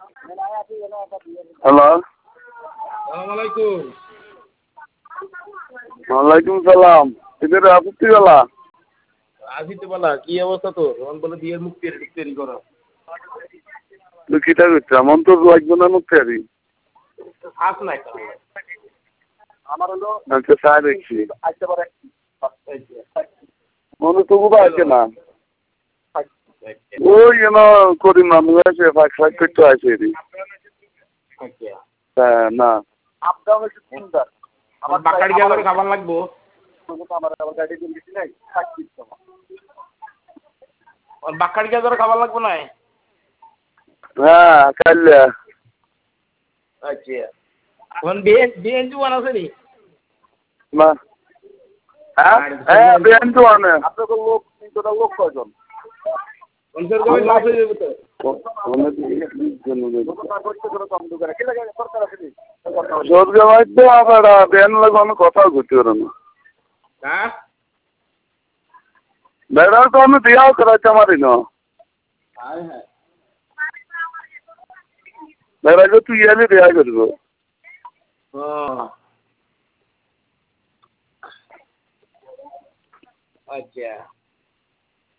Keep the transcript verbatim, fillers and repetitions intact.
Hello, আসসালামাইকুম। ওয়ালাইকুম সালাম। এদের আপত্তি বেলা আসিতে বলা কি অবস্থা তোর? তখন বলে বিয়ের মুখ তৈরি তৈরি করো। তুই কিটা করছিস? এমন তো লাগবে না মুক্তি আরি। আস নাই তাহলে। আমার হলো আচ্ছা চা দেখছি আসতে পারে। মনে তবু তো আছে না। ওই যেন করি মামু আছে ফাঁক ফাঁক করতে আছে এরি। হ্যাঁ না আপ ডাউন হচ্ছে সুন্দর। আমার বাকাড়ি গিয়া করে খাবার লাগবো। আমার আবার গাড়ি দিয়ে গেছি নাই। আর বাকাড়ি গিয়া করে খাবার লাগবো নাই। হ্যাঁ কাইলে। আচ্ছা। কোন বিয়ে বিয়ে জুয়ান আছে নি? না হ্যাঁ হ্যাঁ বেন তো আনে। আপনাদের লোক তিনটা লোক কয়জন? অন্তর কবে লাভ হয়ে যাবে তো? সরকার মাইতে আবার বেন লাগানো কথা ঘুরতে পারে না। হ্যাঁ বেড়ার তো আমি বিয়াও করাইতে পারি না। হ্যাঁ হ্যাঁ বেড়াকে তুই এলে বিয়া করবো। ও আচ্ছা।